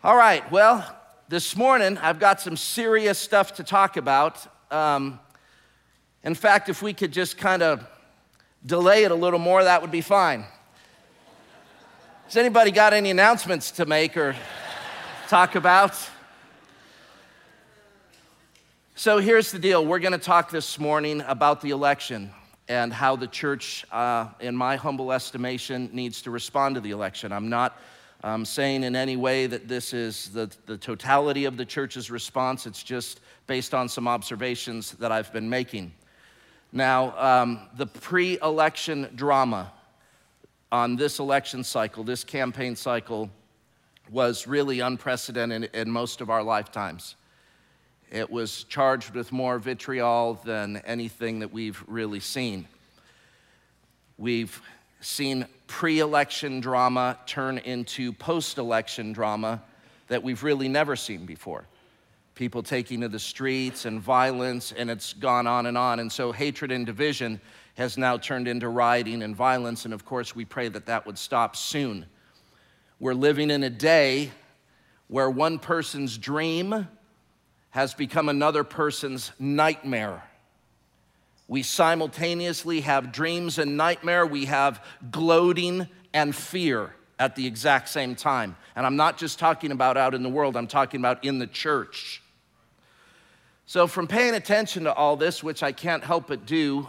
All right, well, this morning I've got some serious stuff to talk about. In fact, if we could just kind of delay it a little more, that would be fine. Has anybody got any announcements to make or talk about? So here's the deal. We're going to talk this morning about the election and how the church, in my humble estimation, needs to respond to the election. I'm not saying in any way that this is the totality of the church's response. It's just based on some observations that I've been making. Now, the pre-election drama on this election cycle, this campaign cycle, was really unprecedented in most of our lifetimes. It was charged with more vitriol than anything that we've really seen. We've seen pre-election drama turn into post-election drama that we've really never seen before. People taking to the streets and violence, and it's gone on. And so hatred and division has now turned into rioting and violence, and of course we pray that that would stop soon. We're living in a day where one person's dream has become another person's nightmare. We simultaneously have dreams and nightmare. We have gloating and fear at the exact same time. And I'm not just talking about out in the world, I'm talking about in the church. So from paying attention to all this, which I can't help but do,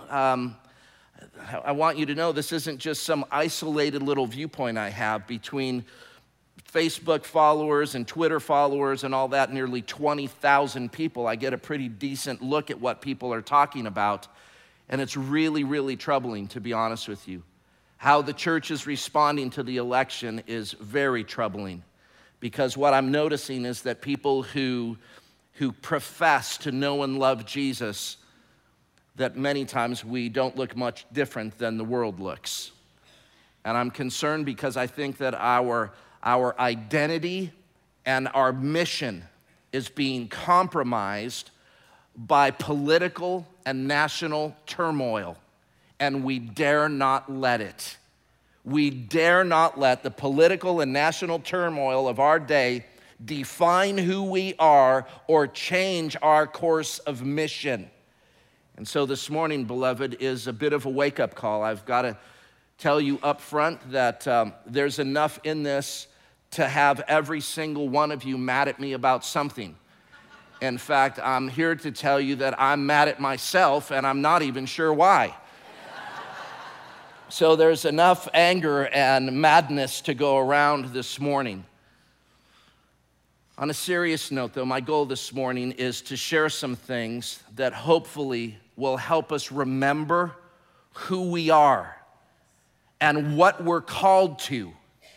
I want you to know this isn't just some isolated little viewpoint I have between Facebook followers and Twitter followers and all that, nearly 20,000 people. I get a pretty decent look at what people are talking about. And it's really, really troubling, to be honest with you. How the church is responding to the election is very troubling, because what I'm noticing is that people who profess to know and love Jesus, that many times we don't look much different than the world looks. And I'm concerned because I think that our identity and our mission is being compromised by political and national turmoil, and we dare not let it. We dare not let the political and national turmoil of our day define who we are or change our course of mission. And so this morning, beloved, is a bit of a wake-up call. I've got to tell you up front that there's enough in this to have every single one of you mad at me about something. In fact, I'm here to tell you that I'm mad at myself, and I'm not even sure why. So there's enough anger and madness to go around this morning. On a serious note, though, my goal this morning is to share some things that hopefully will help us remember who we are and what we're called to,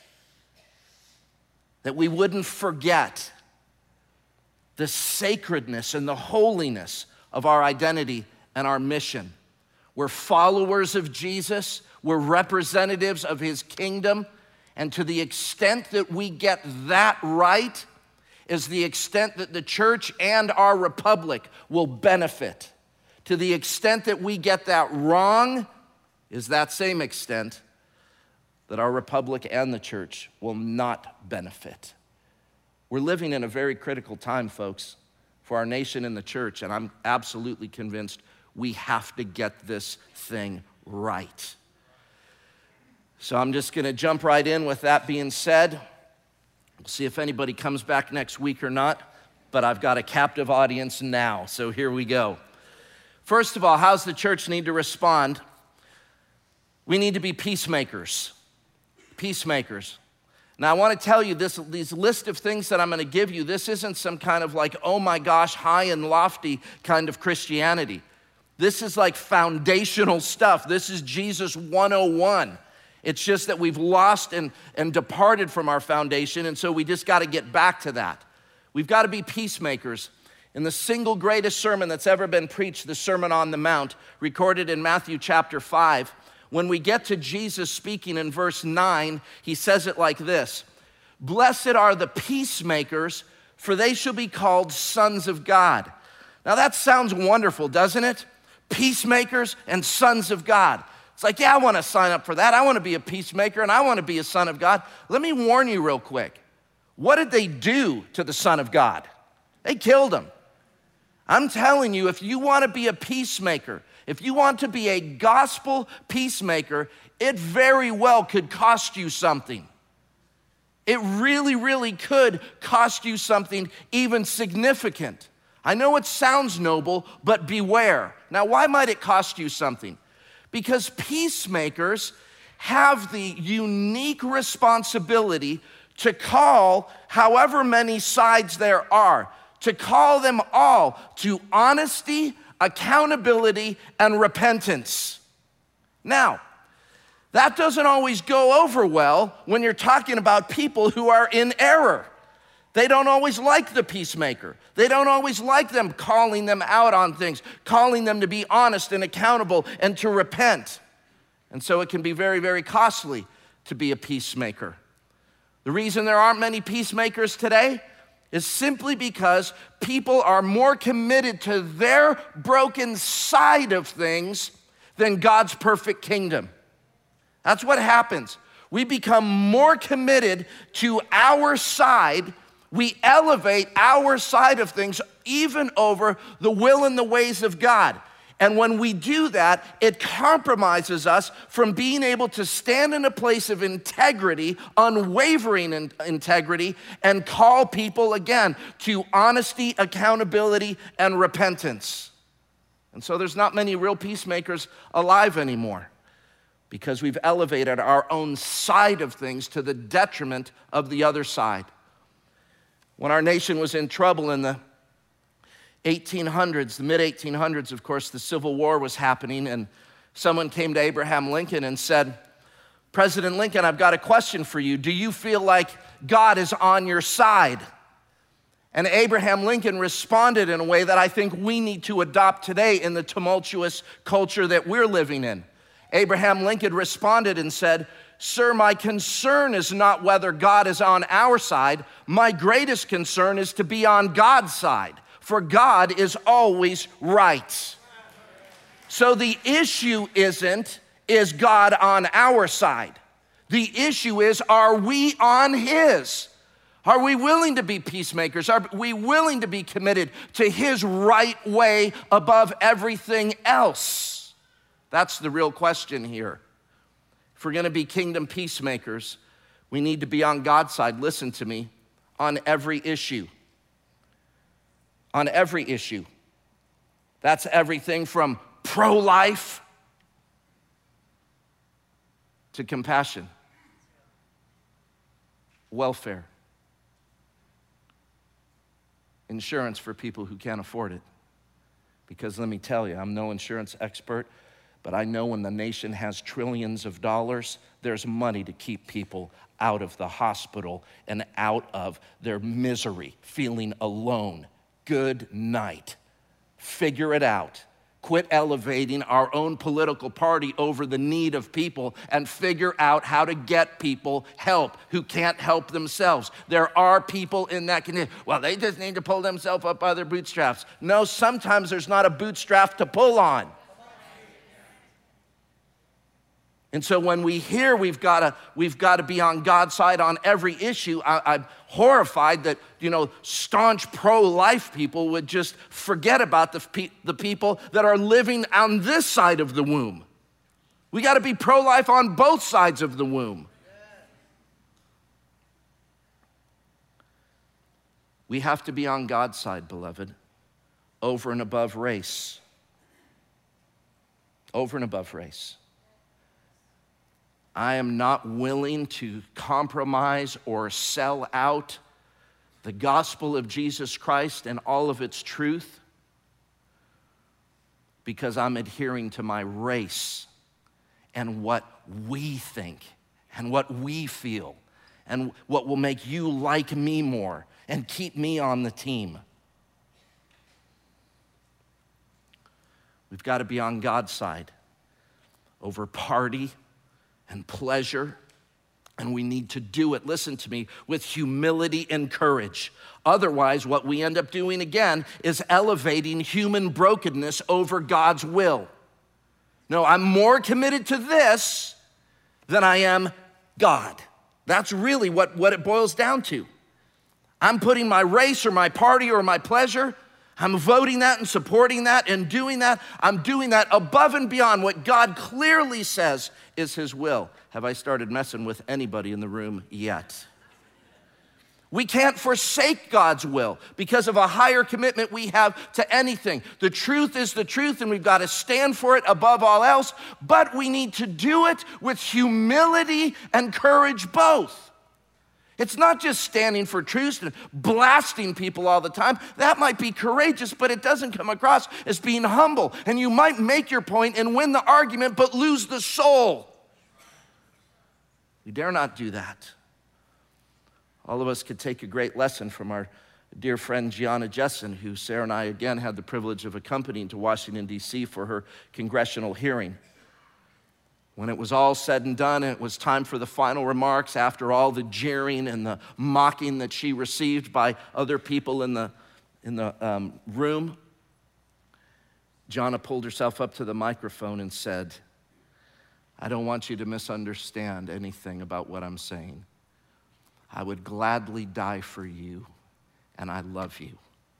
that we wouldn't forget the sacredness and the holiness of our identity and our mission. We're followers of Jesus. We're representatives of his kingdom. And to the extent that we get that right is the extent that the church and our republic will benefit. To the extent that we get that wrong is that same extent that our republic and the church will not benefit. We're living in a very critical time, folks, for our nation and the church, and I'm absolutely convinced we have to get this thing right. So I'm just gonna jump right in with that being said. We'll see if anybody comes back next week or not, but I've got a captive audience now, so here we go. First of all, how's the church need to respond? We need to be peacemakers. Peacemakers. Now, I want to tell you these list of things that I'm going to give you, this isn't some kind of like, oh my gosh, high and lofty kind of Christianity. This is like foundational stuff. This is Jesus 101. It's just that we've lost and departed from our foundation, and so we just got to get back to that. We've got to be peacemakers. In the single greatest sermon that's ever been preached, the Sermon on the Mount, recorded in Matthew chapter 5, when we get to Jesus speaking in verse 9, he says it like this: "Blessed are the peacemakers, for they shall be called sons of God." Now that sounds wonderful, doesn't it? Peacemakers and sons of God. It's like, yeah, I want to sign up for that. I want to be a peacemaker and I want to be a son of God. Let me warn you real quick. What did they do to the Son of God? They killed him. I'm telling you, if you want to be a peacemaker, if you want to be a gospel peacemaker, it very well could cost you something. It really, really could cost you something even significant. I know it sounds noble, but beware. Now, why might it cost you something? Because peacemakers have the unique responsibility to call however many sides there are, to call them all to honesty, accountability, and repentance. Now, that doesn't always go over well when you're talking about people who are in error. They don't always like the peacemaker. They don't always like them calling them out on things, calling them to be honest and accountable and to repent. And so it can be very, very costly to be a peacemaker. The reason there aren't many peacemakers today is simply because people are more committed to their broken side of things than God's perfect kingdom. That's what happens. We become more committed to our side. We elevate our side of things even over the will and the ways of God. And when we do that, it compromises us from being able to stand in a place of integrity, unwavering integrity, and call people again to honesty, accountability, and repentance. And so there's not many real peacemakers alive anymore because we've elevated our own side of things to the detriment of the other side. When our nation was in trouble in the 1800s, the mid-1800s, of course, the Civil War was happening, and someone came to Abraham Lincoln and said, President Lincoln, I've got a question for you. Do you feel like God is on your side? And Abraham Lincoln responded in a way that I think we need to adopt today in the tumultuous culture that we're living in. Abraham Lincoln responded and said, Sir, my concern is not whether God is on our side. My greatest concern is to be on God's side. For God is always right. So the issue isn't, is God on our side? The issue is, are we on His? Are we willing to be peacemakers? Are we willing to be committed to His right way above everything else? That's the real question here. If we're gonna be kingdom peacemakers, we need to be on God's side, listen to me, on every issue. On every issue. That's everything from pro-life to compassion, welfare, insurance for people who can't afford it. Because let me tell you, I'm no insurance expert, but I know when the nation has trillions of dollars, there's money to keep people out of the hospital and out of their misery, feeling alone. Good night. Figure it out. Quit elevating our own political party over the need of people and figure out how to get people help who can't help themselves. There are people in that condition. Well, they just need to pull themselves up by their bootstraps. No, sometimes there's not a bootstrap to pull on. And so when we hear we've got to be on God's side on every issue, I'm horrified that, staunch pro-life people would just forget about the people that are living on this side of the womb. We got to be pro-life on both sides of the womb. We have to be on God's side, beloved, over and above race. Over and above race. I am not willing to compromise or sell out the gospel of Jesus Christ and all of its truth because I'm adhering to my race and what we think and what we feel and what will make you like me more and keep me on the team. We've got to be on God's side over party and pleasure, and we need to do it, listen to me, with humility and courage. Otherwise, what we end up doing again is elevating human brokenness over God's will. No, I'm more committed to this than I am God. That's really what it boils down to. I'm putting my race or my party or my pleasure, I'm voting that and supporting that and doing that. I'm doing that above and beyond what God clearly says is his will. Have I started messing with anybody in the room yet? We can't forsake God's will because of a higher commitment we have to anything. The truth is the truth, and we've got to stand for it above all else, but we need to do it with humility and courage both. It's not just standing for truth and blasting people all the time. That might be courageous, but it doesn't come across as being humble. And you might make your point and win the argument, but lose the soul. We dare not do that. All of us could take a great lesson from our dear friend Gianna Jessen, who Sarah and I again had the privilege of accompanying to Washington, D.C. for her congressional hearing. When it was all said and done, and it was time for the final remarks after all the jeering and the mocking that she received by other people in the room, Gianna pulled herself up to the microphone and said, I don't want you to misunderstand anything about what I'm saying. I would gladly die for you, and I love you.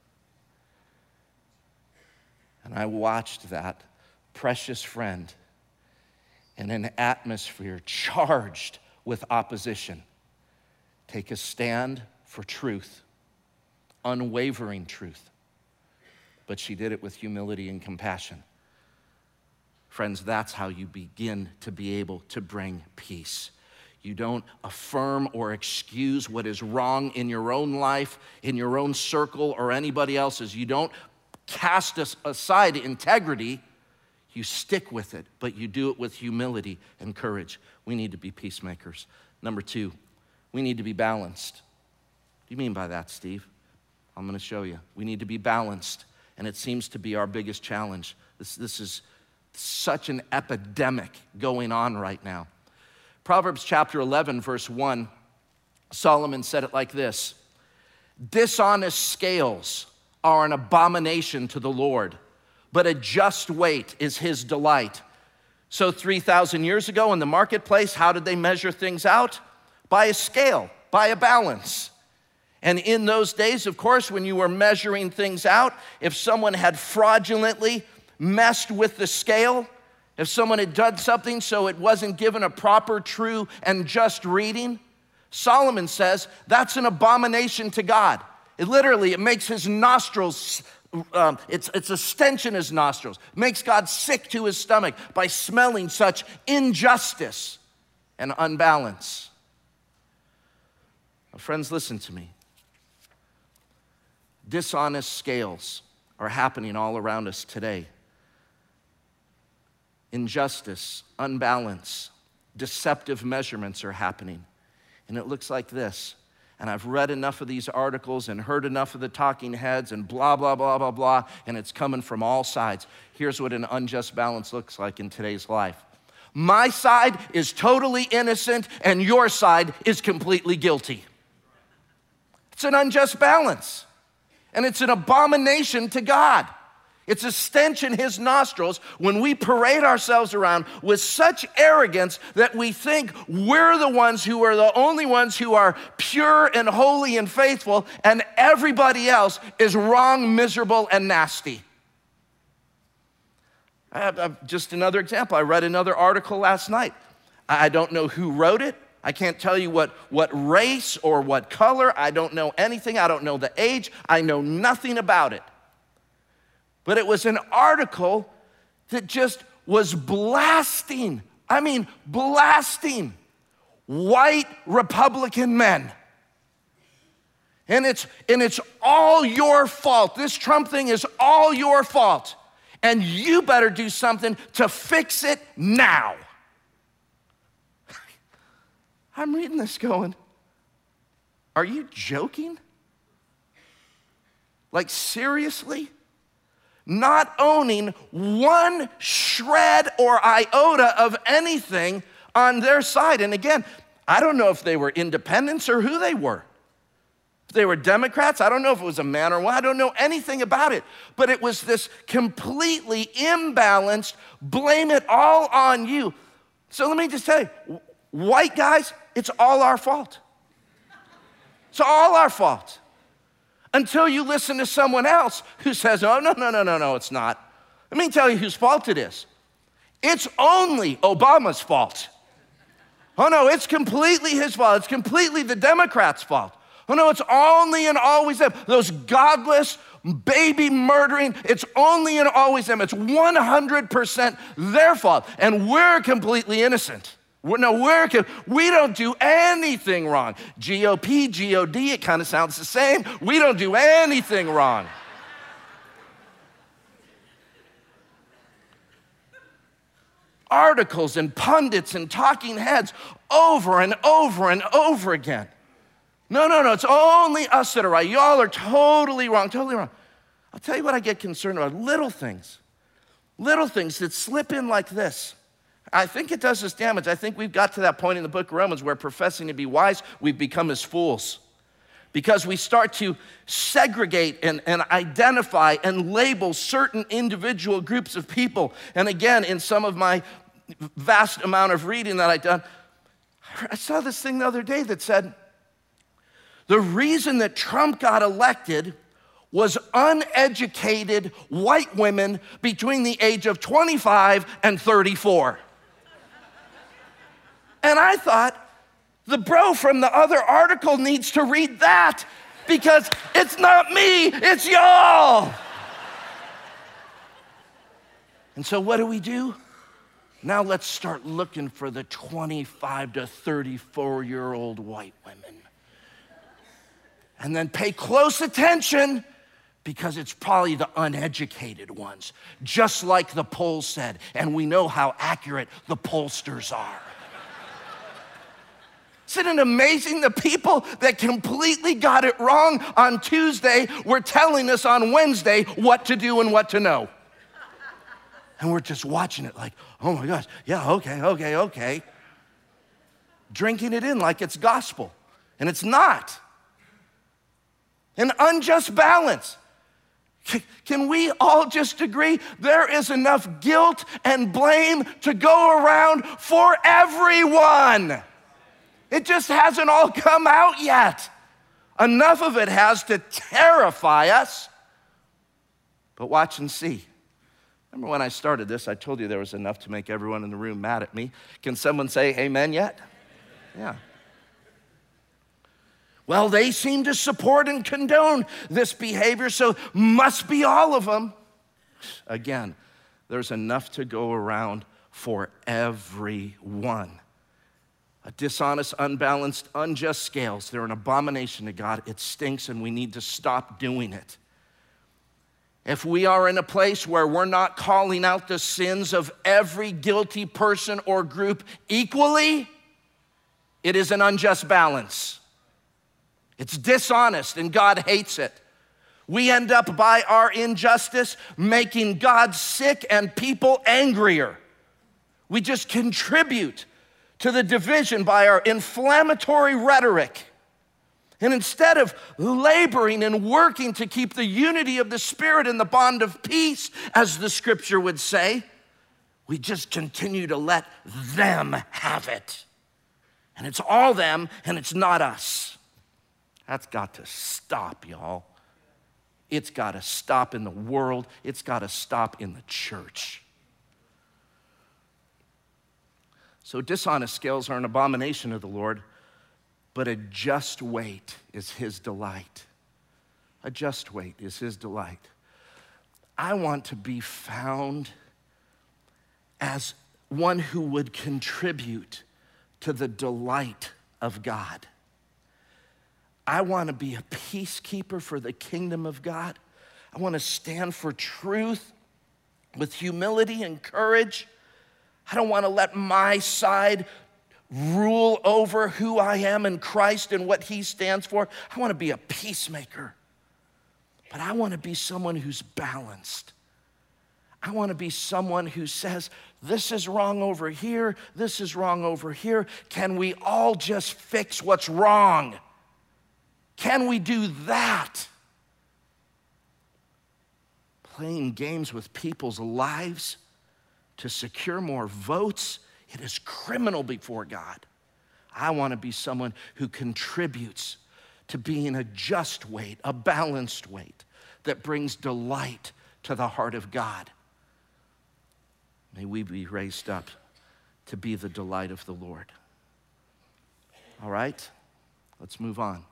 And I watched that precious friend in an atmosphere charged with opposition take a stand for truth, unwavering truth. But she did it with humility and compassion. Friends, that's how you begin to be able to bring peace. You don't affirm or excuse what is wrong in your own life, in your own circle, or anybody else's. You don't cast aside integrity. You stick with it, but you do it with humility and courage. We need to be peacemakers. Number two, we need to be balanced. What do you mean by that, Steve? I'm going to show you. We need to be balanced, and it seems to be our biggest challenge. This is such an epidemic going on right now. Proverbs chapter 11, verse 1, Solomon said it like this: dishonest scales are an abomination to the Lord, but a just weight is his delight. So 3,000 years ago in the marketplace, how did they measure things out? By a scale, by a balance. And in those days, of course, when you were measuring things out, if someone had fraudulently messed with the scale, if someone had done something so it wasn't given a proper, true, and just reading, Solomon says that's an abomination to God. It makes his nostrils, it's a stench in his nostrils. It makes God sick to his stomach by smelling such injustice and unbalance. Now, friends, listen to me. Dishonest scales are happening all around us today. Injustice, unbalance, deceptive measurements are happening. And it looks like this. And I've read enough of these articles and heard enough of the talking heads and blah, blah, blah, blah, blah, and it's coming from all sides. Here's what an unjust balance looks like in today's life. My side is totally innocent and your side is completely guilty. It's an unjust balance. And it's an abomination to God. It's a stench in his nostrils when we parade ourselves around with such arrogance that we think we're the ones who are the only ones who are pure and holy and faithful, and everybody else is wrong, miserable, and nasty. Just another example. I read another article last night. I don't know who wrote it. I can't tell you what race or what color. I don't know anything. I don't know the age. I know nothing about it. But it was an article that just was blasting white Republican men. And it's all your fault. This Trump thing is all your fault. And you better do something to fix it now. I'm reading this going, are you joking? Like, seriously? Not owning one shred or iota of anything on their side. And again, I don't know if they were independents or who they were. If they were Democrats, I don't know if it was a man or woman. I don't know anything about it. But it was this completely imbalanced, blame it all on you. So let me just tell you, white guys, it's all our fault. It's all our fault. until you listen to someone else who says, oh, no, it's not. Let me tell you whose fault it is. It's only Obama's fault. Oh no, it's completely his fault. It's completely the Democrats' fault. Oh no, it's only and always them. Those godless, baby murdering, it's only and always them. It's 100% their fault. And we're completely innocent. We don't do anything wrong. GOP, GOD, it kind of sounds the same. We don't do anything wrong. Articles and pundits and talking heads over and over and over again. No, it's only us that are right. Y'all are totally wrong. I'll tell you what I get concerned about, little things that slip in like this. I think it does us damage. I think we've got to that point in the book of Romans where professing to be wise, we've become as fools. Because we start to segregate and identify and label certain individual groups of people. And again, in some of my vast amount of reading that I've done, I saw this thing the other day that said, the reason that Trump got elected was uneducated white women between the age of 25 and 34. And I thought, the bro from the other article needs to read that because it's not me, it's y'all. And so what do? Now let's start looking for the 25 to 34-year-old white women. And then pay close attention because it's probably the uneducated ones, just like the poll said. And we know how accurate the pollsters are. Isn't it amazing? The people that completely got it wrong on Tuesday were telling us on Wednesday what to do and what to know. And we're just watching it like, oh my gosh, yeah, okay. Drinking it in like it's gospel. And it's not. An unjust balance. Can we all just agree there is enough guilt and blame to go around for everyone? It just hasn't all come out yet. Enough of it has to terrify us. But watch and see. Remember when I started this, I told you there was enough to make everyone in the room mad at me. Can someone say amen yet? Yeah. Well, they seem to support and condone this behavior, so must be all of them. Again, there's enough to go around for everyone. A dishonest, unbalanced, unjust scales, they're an abomination to God. It stinks and we need to stop doing it. If we are in a place where we're not calling out the sins of every guilty person or group equally, it is an unjust balance. It's dishonest and God hates it. We end up by our injustice making God sick and people angrier. We just contribute to the division by our inflammatory rhetoric. And instead of laboring and working to keep the unity of the Spirit and the bond of peace, as the scripture would say, we just continue to let them have it. And it's all them and it's not us. That's got to stop, y'all. It's got to stop in the world. It's got to stop in the church. So dishonest scales are an abomination of the Lord, but a just weight is his delight. A just weight is his delight. I want to be found as one who would contribute to the delight of God. I want to be a peacekeeper for the kingdom of God. I want to stand for truth with humility and courage. I don't want to let my side rule over who I am in Christ and what he stands for. I want to be a peacemaker. But I want to be someone who's balanced. I want to be someone who says, this is wrong over here, this is wrong over here. Can we all just fix what's wrong? Can we do that? Playing games with people's lives to secure more votes, it is criminal before God. I want to be someone who contributes to being a just weight, a balanced weight that brings delight to the heart of God. May we be raised up to be the delight of the Lord. All right, let's move on.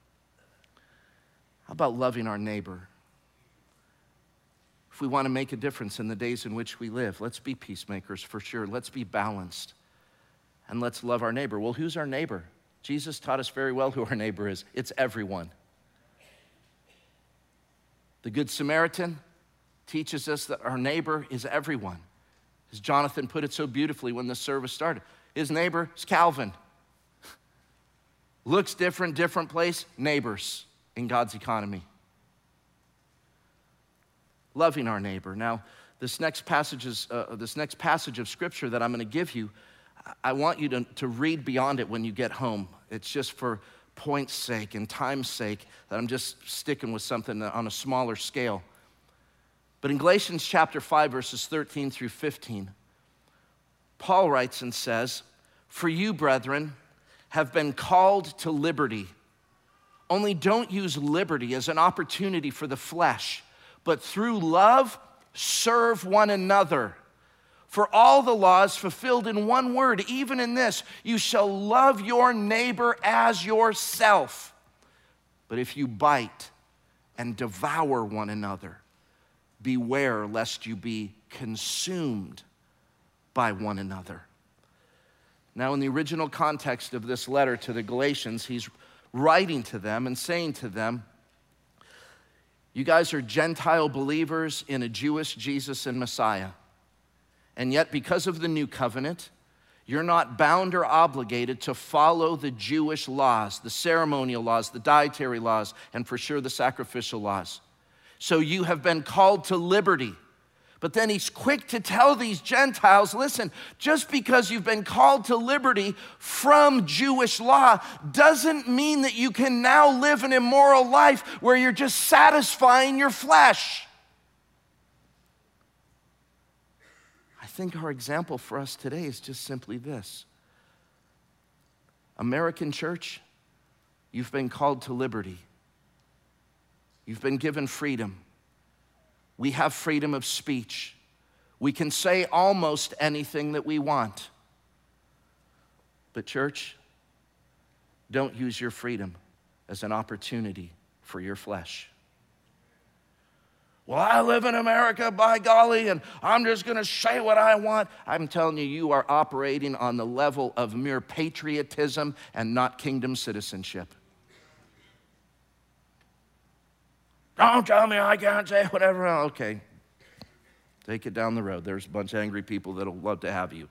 How about loving our neighbor? If we want to make a difference in the days in which we live, let's be peacemakers for sure. Let's be balanced, and let's love our neighbor. Well, who's our neighbor? Jesus taught us very well who our neighbor is. It's everyone. The Good Samaritan teaches us that our neighbor is everyone. As Jonathan put it so beautifully when the service started, his neighbor is Calvin. Looks different, different place, neighbors in God's economy. Loving our neighbor. Now, this next passage of scripture that I'm going to give you, I want you to read beyond it when you get home. It's just for point's sake and time's sake that I'm just sticking with something on a smaller scale. But in Galatians chapter 5, verses 13 through 15, Paul writes and says, "For you, brethren, have been called to liberty. Only don't use liberty as an opportunity for the flesh, but through love serve one another. For all the law is fulfilled in one word, even in this, you shall love your neighbor as yourself. But if you bite and devour one another, beware lest you be consumed by one another." Now, in the original context of this letter to the Galatians, he's writing to them and saying to them, you guys are Gentile believers in a Jewish Jesus and Messiah. And yet, because of the new covenant, you're not bound or obligated to follow the Jewish laws, the ceremonial laws, the dietary laws, and for sure the sacrificial laws. So you have been called to liberty. But then he's quick to tell these Gentiles, listen, just because you've been called to liberty from Jewish law doesn't mean that you can now live an immoral life where you're just satisfying your flesh. I think our example for us today is just simply this. American church, you've been called to liberty. You've been given freedom. We have freedom of speech. We can say almost anything that we want. But church, don't use your freedom as an opportunity for your flesh. Well, I live in America, by golly, and I'm just going to say what I want. I'm telling you, you are operating on the level of mere patriotism and not kingdom citizenship. Don't tell me I can't say whatever. Okay, take it down the road. There's a bunch of angry people that'll love to have you.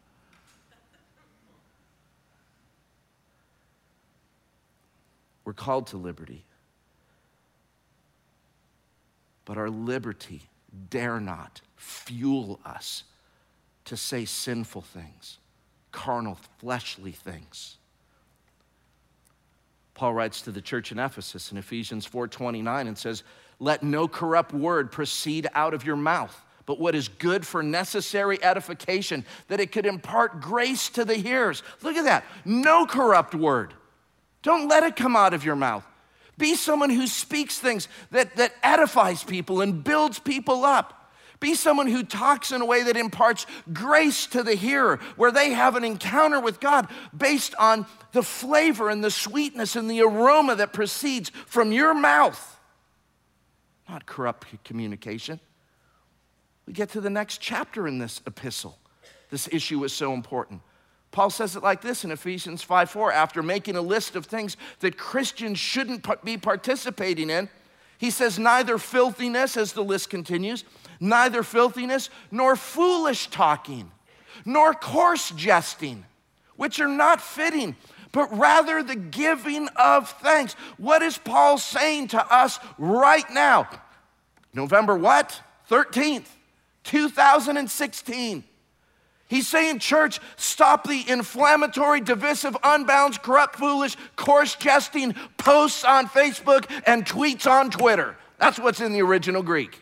We're called to liberty. But our liberty dare not fuel us to say sinful things, carnal, fleshly things. Paul writes to the church in Ephesus in Ephesians 4:29 and says, "Let no corrupt word proceed out of your mouth, but what is good for necessary edification, that it could impart grace to the hearers." Look at that. No corrupt word. Don't let it come out of your mouth. Be someone who speaks things that edifies people and builds people up. Be someone who talks in a way that imparts grace to the hearer, where they have an encounter with God based on the flavor and the sweetness and the aroma that proceeds from your mouth, not corrupt communication. We get to the next chapter in this epistle. This issue is so important. Paul says it like this in Ephesians 5:4, after making a list of things that Christians shouldn't be participating in. He says, neither filthiness, as the list continues, neither filthiness nor foolish talking, nor coarse jesting, which are not fitting, but rather the giving of thanks. What is Paul saying to us right now? November what? 13th, 2016. He's saying, church, stop the inflammatory, divisive, unbalanced, corrupt, foolish, coarse jesting posts on Facebook and tweets on Twitter. That's what's in the original Greek.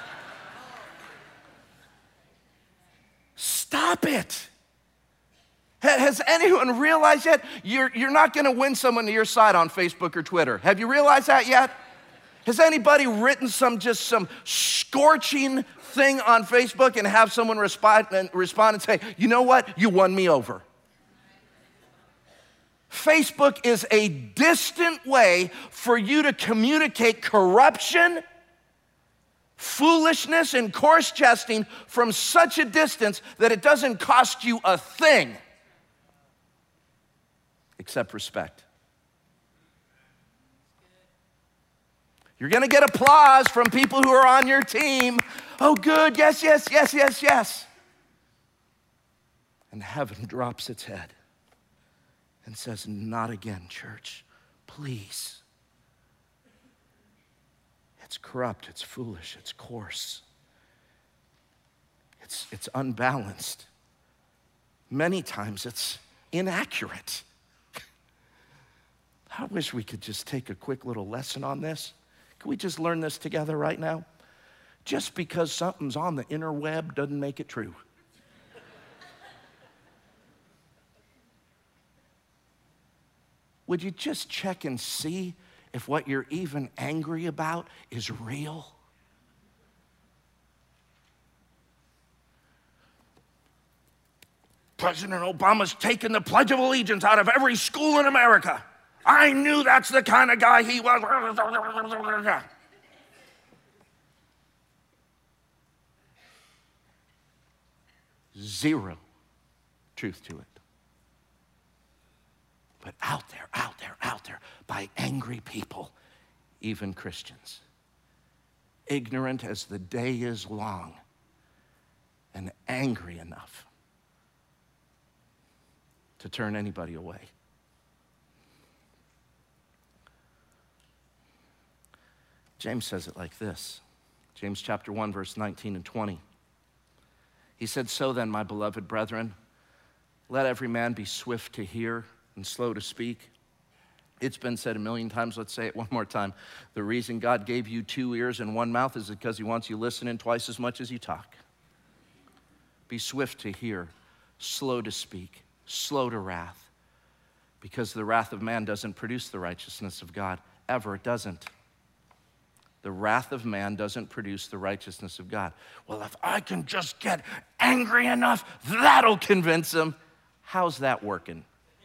Stop it. Has anyone realized yet? You're not gonna win someone to your side on Facebook or Twitter. Have you realized that yet? Has anybody written some scorching thing on Facebook and have someone respond and say, you know what, you won me over? Facebook is a distant way for you to communicate corruption, foolishness, and coarse jesting from such a distance that it doesn't cost you a thing except respect. You're gonna get applause from people who are on your team. Oh, good, yes, yes, yes, yes, yes. And heaven drops its head and says, not again, church, please. It's corrupt, it's foolish, it's coarse. It's unbalanced. Many times it's inaccurate. I wish we could just take a quick little lesson on this. Can we just learn this together right now? Just because something's on the interweb doesn't make it true. Would you just check and see if what you're even angry about is real? President Obama's taken the Pledge of Allegiance out of every school in America. I knew that's the kind of guy he was. Zero truth to it. But out there, by angry people, even Christians, ignorant as the day is long, and angry enough to turn anybody away. James says it like this. James chapter 1, verse 19 and 20. He said, so then, my beloved brethren, let every man be swift to hear and slow to speak. It's been said a million times, let's say it one more time. The reason God gave you 2 ears and 1 mouth is because he wants you listening twice as much as you talk. Be swift to hear, slow to speak, slow to wrath, because the wrath of man doesn't produce the righteousness of God. Ever, it doesn't. The wrath of man doesn't produce the righteousness of God. Well, if I can just get angry enough, that'll convince him. How's that working?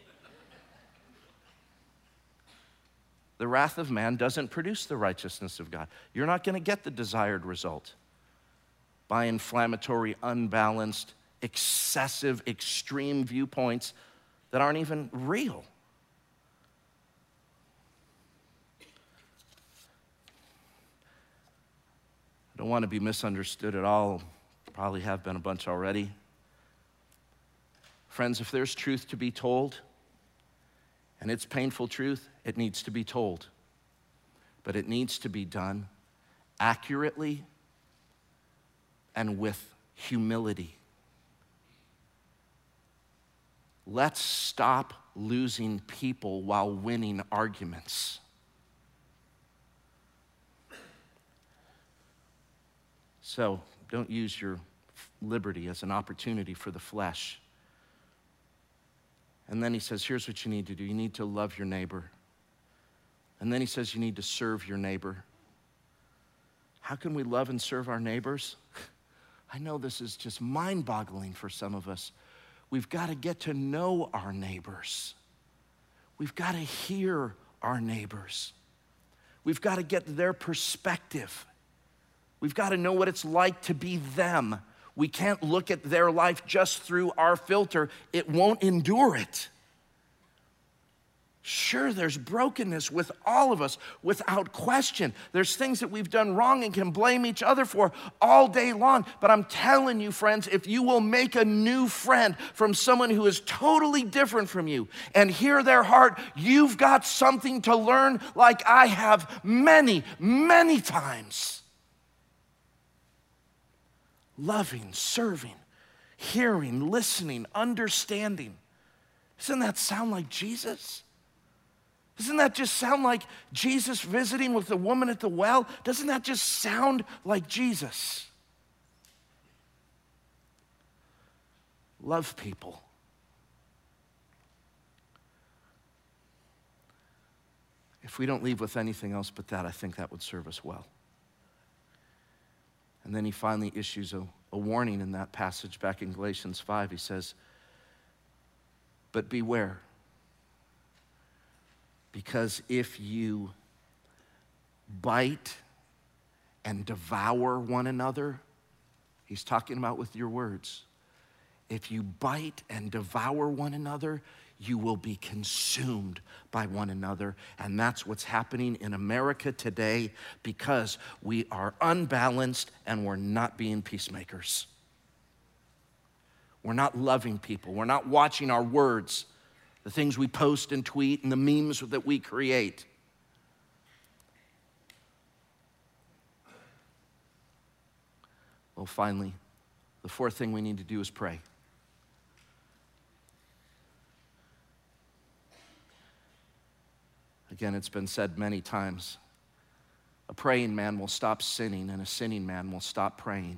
The wrath of man doesn't produce the righteousness of God. You're not going to get the desired result by inflammatory, unbalanced, excessive, extreme viewpoints that aren't even real. I don't want to be misunderstood at all. Probably have been a bunch already. Friends, if there's truth to be told, and it's painful truth, it needs to be told. But it needs to be done accurately and with humility. Let's stop losing people while winning arguments. So don't use your liberty as an opportunity for the flesh. And then he says, here's what you need to do. You need to love your neighbor. And then he says you need to serve your neighbor. How can we love and serve our neighbors? I know this is just mind-boggling for some of us. We've got to get to know our neighbors. We've got to hear our neighbors. We've got to get their perspective. We've got to know what it's like to be them. We can't look at their life just through our filter. It won't endure it. Sure, there's brokenness with all of us, without question. There's things that we've done wrong and can blame each other for all day long. But I'm telling you, friends, if you will make a new friend from someone who is totally different from you and hear their heart, you've got something to learn like I have many, many times. Loving, serving, hearing, listening, understanding. Doesn't that sound like Jesus? Doesn't that just sound like Jesus visiting with the woman at the well? Doesn't that just sound like Jesus? Love people. If we don't leave with anything else but that, I think that would serve us well. And then he finally issues a warning in that passage back in Galatians 5. He says, but beware, because if you bite and devour one another, he's talking about with your words. If you bite and devour one another, you will be consumed by one another. And that's what's happening in America today because we are unbalanced and we're not being peacemakers. We're not loving people. We're not watching our words, the things we post and tweet and the memes that we create. Well, finally, the fourth thing we need to do is pray. Again, it's been said many times, a praying man will stop sinning and a sinning man will stop praying.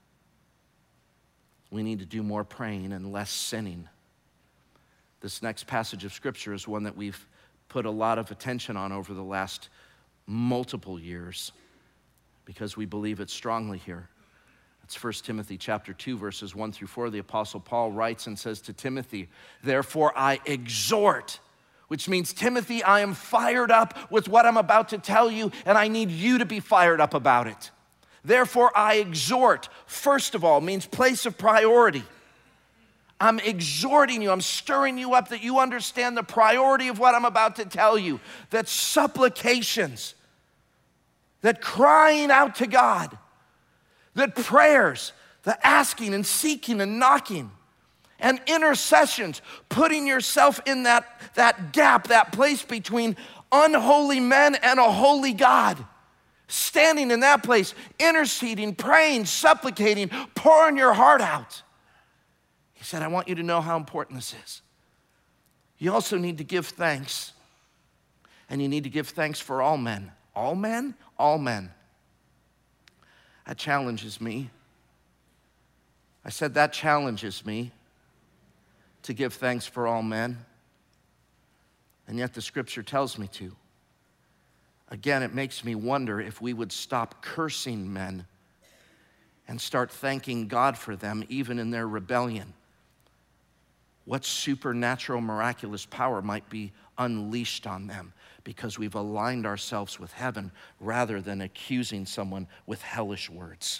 We need to do more praying and less sinning. This next passage of Scripture is one that we've put a lot of attention on over the last multiple years because we believe it strongly here. It's 1 Timothy chapter 2, verses 1 through 4. The Apostle Paul writes and says to Timothy, therefore I exhort, which means, Timothy, I am fired up with what I'm about to tell you, and I need you to be fired up about it. Therefore, I exhort, first of all, means place of priority. I'm exhorting you, I'm stirring you up that you understand the priority of what I'm about to tell you, that supplications, that crying out to God, that prayers, the asking and seeking and knocking, and intercessions, putting yourself in that gap, that place between unholy men and a holy God. Standing in that place, interceding, praying, supplicating, pouring your heart out. He said, I want you to know how important this is. You also need to give thanks. And you need to give thanks for all men. All men? All men. That challenges me. I said that challenges me. To give thanks for all men, and yet the Scripture tells me to. Again, it makes me wonder if we would stop cursing men and start thanking God for them even in their rebellion. What supernatural, miraculous power might be unleashed on them because we've aligned ourselves with heaven rather than accusing someone with hellish words.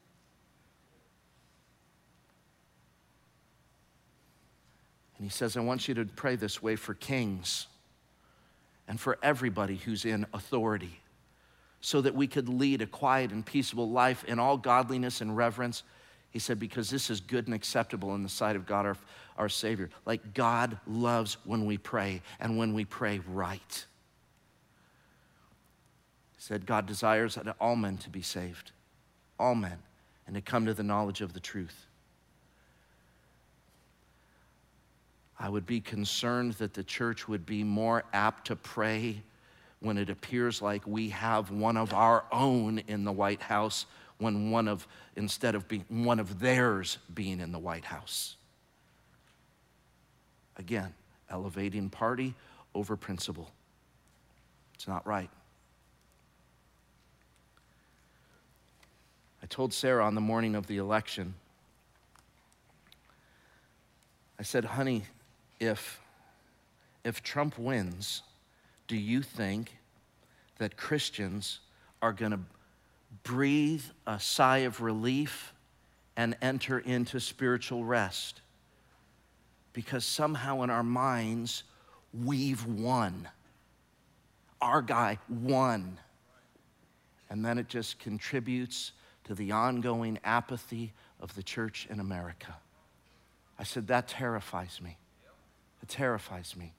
And he says, I want you to pray this way for kings and for everybody who's in authority so that we could lead a quiet and peaceable life in all godliness and reverence. He said, because this is good and acceptable in the sight of God, our Savior. Like God loves when we pray and when we pray right. He said, God desires that all men to be saved, all men, and to come to the knowledge of the truth. I would be concerned that the church would be more apt to pray when it appears like we have one of our own in the White House instead of being one of theirs being in the White House. Again, elevating party over principle. It's not right. I told Sarah on the morning of the election, I said, honey, if Trump wins, do you think that Christians are going to breathe a sigh of relief and enter into spiritual rest? Because somehow in our minds, we've won. Our guy won. And then it just contributes to the ongoing apathy of the church in America. I said, that terrifies me. It terrifies me.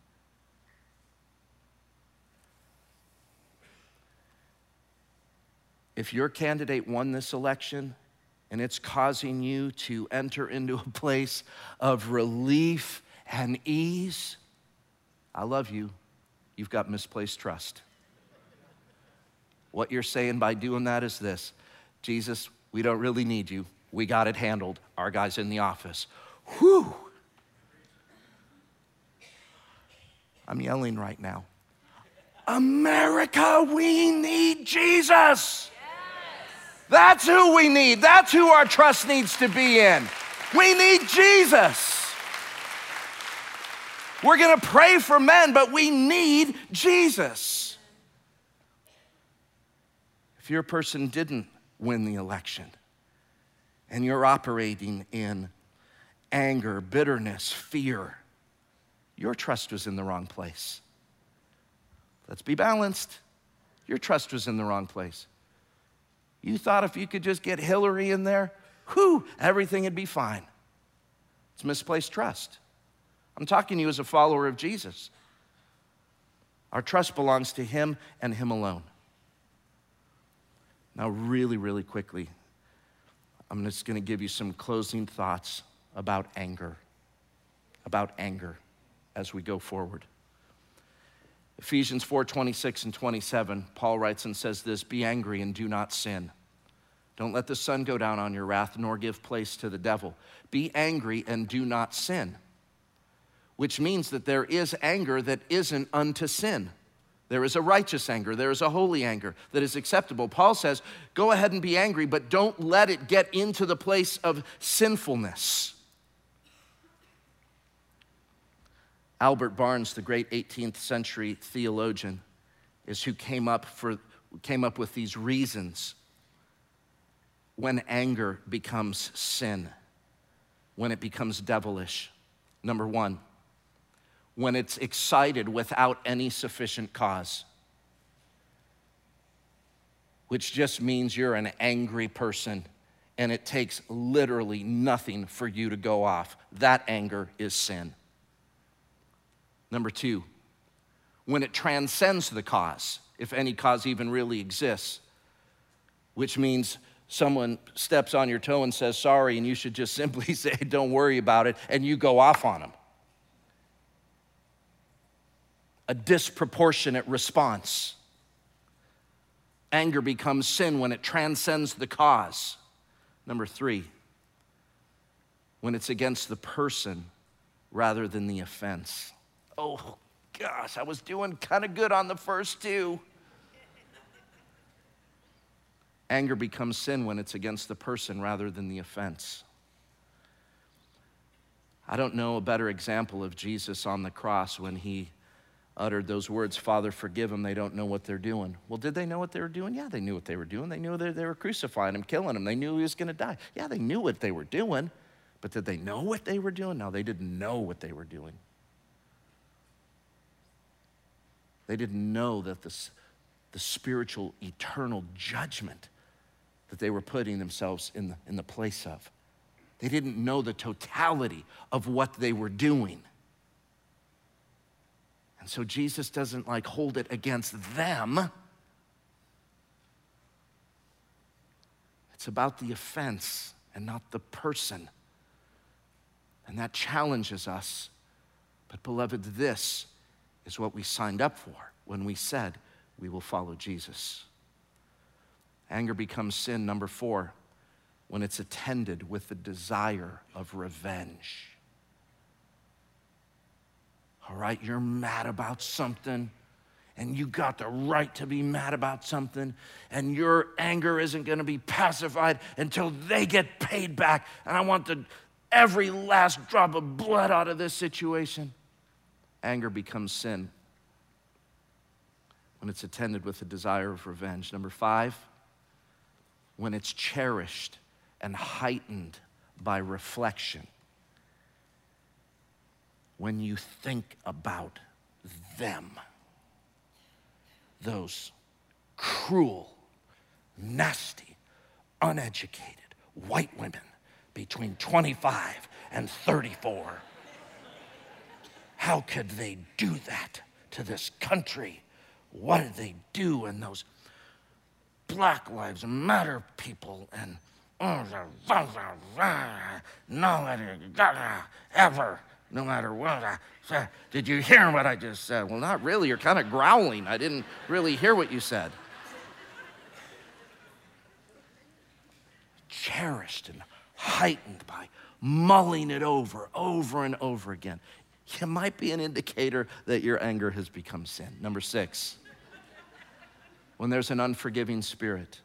If your candidate won this election and it's causing you to enter into a place of relief and ease, I love you. You've got misplaced trust. What you're saying by doing that is this: Jesus, we don't really need you. We got it handled. Our guy's in the office. Whew. I'm yelling right now. America, we need Jesus. That's who we need. That's who our trust needs to be in. We need Jesus. We're going to pray for men, but we need Jesus. If your person didn't win the election and you're operating in anger, bitterness, fear, your trust was in the wrong place. Let's be balanced. Your trust was in the wrong place. You thought if you could just get Hillary in there, everything would be fine. It's misplaced trust. I'm talking to you as a follower of Jesus. Our trust belongs to him and him alone. Now, really, really quickly, I'm just going to give you some closing thoughts about anger as we go forward. Ephesians 4:26 and 27, Paul writes and says this, "Be angry and do not sin. Don't let the sun go down on your wrath, nor give place to the devil. Be angry and do not sin." Which means that there is anger that isn't unto sin. There is a righteous anger. There is a holy anger that is acceptable. Paul says, go ahead and be angry, but don't let it get into the place of sinfulness. Albert Barnes, the great 18th century theologian, is who came up with these reasons when anger becomes sin, when it becomes devilish. Number one, when it's excited without any sufficient cause, which just means you're an angry person and it takes literally nothing for you to go off. That anger is sin. Number two, when it transcends the cause, if any cause even really exists, which means someone steps on your toe and says sorry, and you should just simply say, don't worry about it, and you go off on them. A disproportionate response. Anger becomes sin when it transcends the cause. Number three, when it's against the person rather than the offense. Oh gosh, I was doing kind of good on the first two. Anger becomes sin when it's against the person rather than the offense. I don't know a better example of Jesus on the cross when he uttered those words, "Father, forgive them, they don't know what they're doing." Well, did they know what they were doing? Yeah, they knew what they were doing. They knew they were crucifying him, killing him. They knew he was going to die. Yeah, they knew what they were doing, but did they know what they were doing? No, they didn't know what they were doing. They didn't know that the spiritual, eternal judgment that they were putting themselves in the place of. They didn't know the totality of what they were doing. And so Jesus doesn't hold it against them. It's about the offense and not the person. And that challenges us. But beloved, this is what we signed up for when we said we will follow Jesus. Anger becomes sin, number four, when it's attended with the desire of revenge. All right, you're mad about something, and you got the right to be mad about something, and your anger isn't going to be pacified until they get paid back, and I want every last drop of blood out of this situation. Anger becomes sin when it's attended with the desire of revenge. Number five, when it's cherished and heightened by reflection. When you think about them, those cruel, nasty, uneducated white women between 25 and 34. How could they do that to this country? What did they do? And those Black Lives Matter people and no matter what I said. Did you hear what I just said? Well, not really. You're kind of growling. I didn't really hear what you said. Cherished and heightened by mulling it over and over again. It might be an indicator that your anger has become sin. Number six, when there's an unforgiving spirit,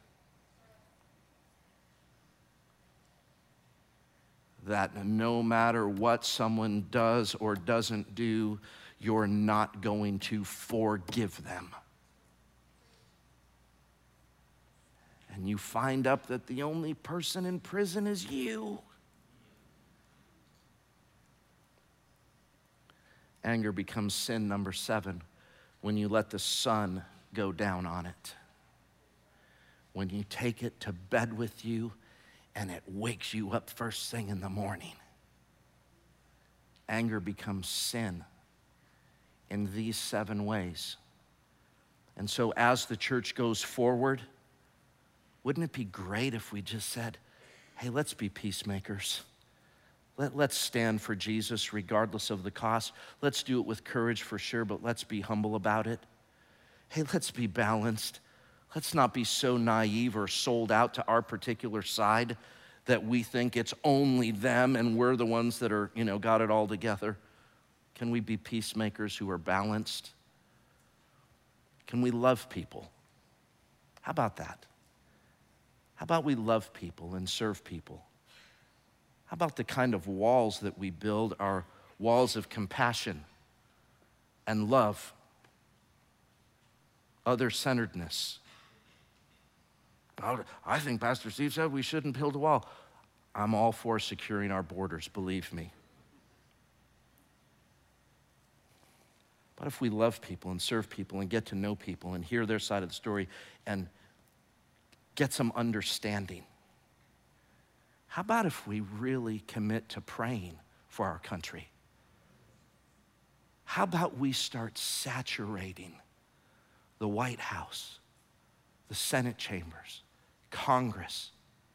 that no matter what someone does or doesn't do, you're not going to forgive them. And you find out that the only person in prison is you. Anger becomes sin number 7 when you let the sun go down on it. When you take it to bed with you and it wakes you up first thing in the morning. Anger becomes sin in these 7 ways. And so as the church goes forward, wouldn't it be great if we just said, hey, let's be peacemakers. Let's stand for Jesus regardless of the cost. Let's do it with courage for sure, but let's be humble about it. Hey, let's be balanced. Let's not be so naive or sold out to our particular side that we think it's only them and we're the ones that are, got it all together. Can we be peacemakers who are balanced? Can we love people? How about that? How about we love people and serve people? How about the kind of walls that we build are walls of compassion and love, other-centeredness? I think Pastor Steve said we shouldn't build a wall. I'm all for securing our borders, believe me. But if we love people and serve people and get to know people and hear their side of the story and get some understanding, how about if we really commit to praying for our country? How about we start saturating the White House, the Senate chambers, Congress?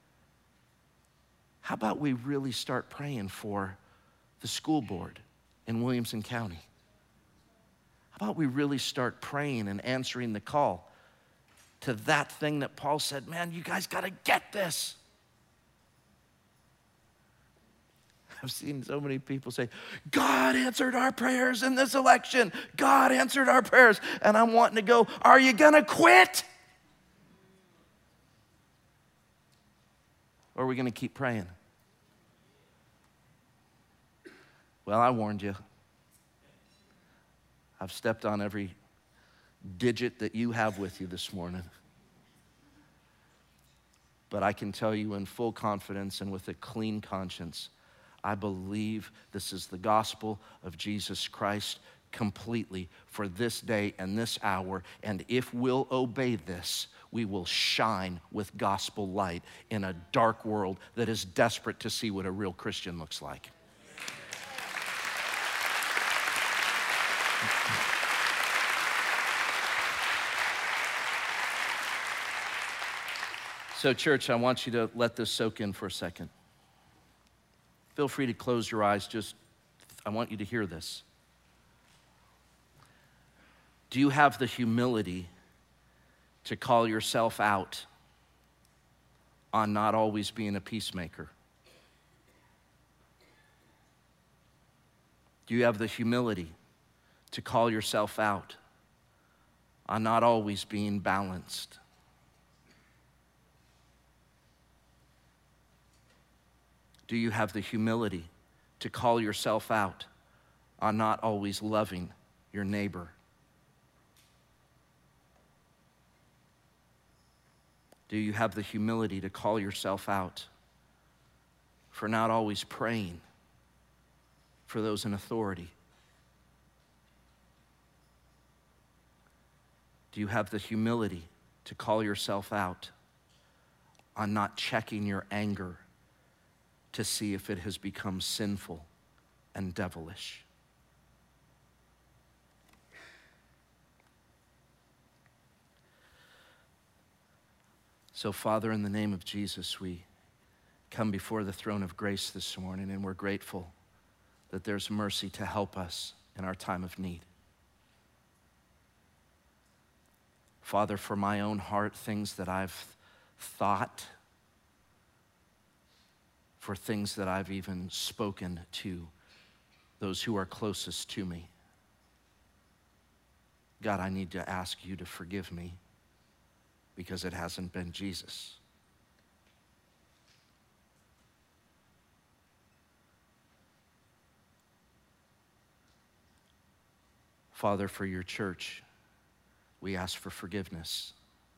How about we really start praying for the school board in Williamson County? How about we really start praying and answering the call to that thing that Paul said, man, you guys got to get this. I've seen so many people say, God answered our prayers in this election. God answered our prayers. And I'm wanting to go, are you going to quit? Or are we going to keep praying? Well, I warned you. I've stepped on every digit that you have with you this morning. But I can tell you in full confidence and with a clean conscience, I believe this is the gospel of Jesus Christ completely for this day and this hour. And if we'll obey this, we will shine with gospel light in a dark world that is desperate to see what a real Christian looks like. So, church, I want you to let this soak in for a second. Feel free to close your eyes. I want you to hear this. Do you have the humility to call yourself out on not always being a peacemaker? Do you have the humility to call yourself out on not always being balanced? Do you have the humility to call yourself out on not always loving your neighbor? Do you have the humility to call yourself out for not always praying for those in authority? Do you have the humility to call yourself out on not checking your anger to see if it has become sinful and devilish? So, Father, in the name of Jesus, we come before the throne of grace this morning, and we're grateful that there's mercy to help us in our time of need. Father, for my own heart, things that I've thought, for things that I've even spoken to those who are closest to me. God, I need to ask you to forgive me. because it hasn't been Jesus. Father, for your church, we ask for forgiveness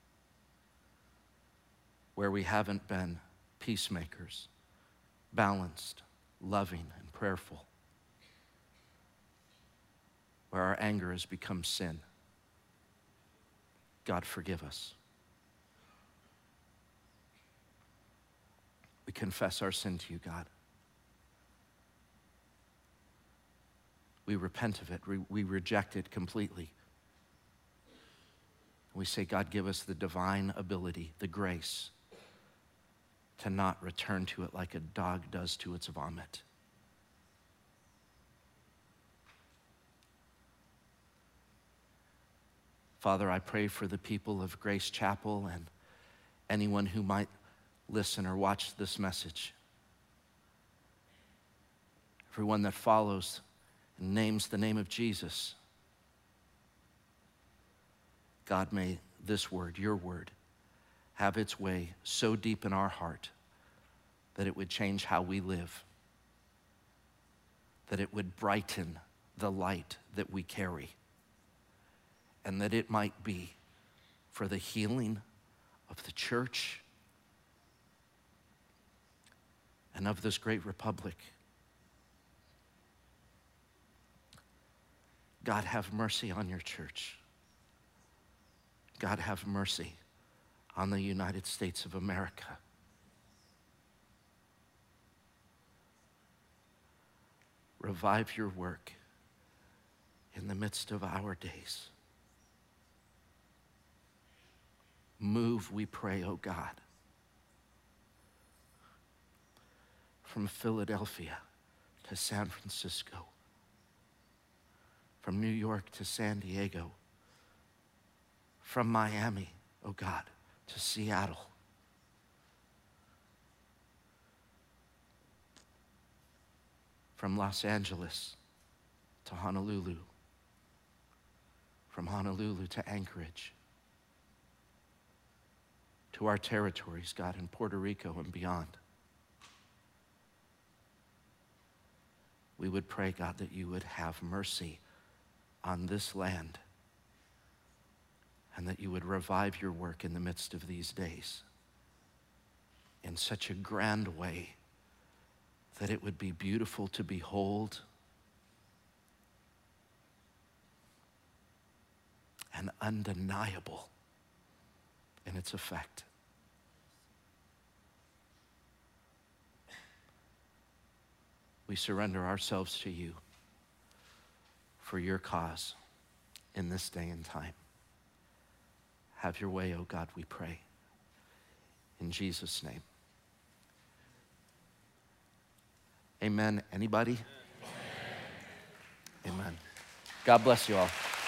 where we haven't been peacemakers, balanced, loving, and prayerful, where our anger has become sin. God, forgive us. We confess our sin to you, God. We repent of it. We reject it completely. We say, God, give us the divine ability, the grace, to not return to it like a dog does to its vomit. Father, I pray for the people of Grace Chapel and anyone who might listen or watch this message. Everyone that follows and names the name of Jesus. God, may this word, your word, have its way so deep in our heart that it would change how we live, that it would brighten the light that we carry, and that it might be for the healing of the church and of this great republic. God, have mercy on your church. God, have mercy on the United States of America. Revive your work in the midst of our days. Move, we pray, oh God, from Philadelphia to San Francisco, from New York to San Diego, from Miami, oh God, to Seattle. From Los Angeles to Honolulu, from Honolulu to Anchorage, to our territories, God, in Puerto Rico and beyond. We would pray, God, that you would have mercy on this land and that you would revive your work in the midst of these days in such a grand way that it would be beautiful to behold and undeniable in its effect. We surrender ourselves to you for your cause in this day and time. Have your way, oh God, we pray. In Jesus' name. Amen. Anybody? Amen. Amen. God bless you all.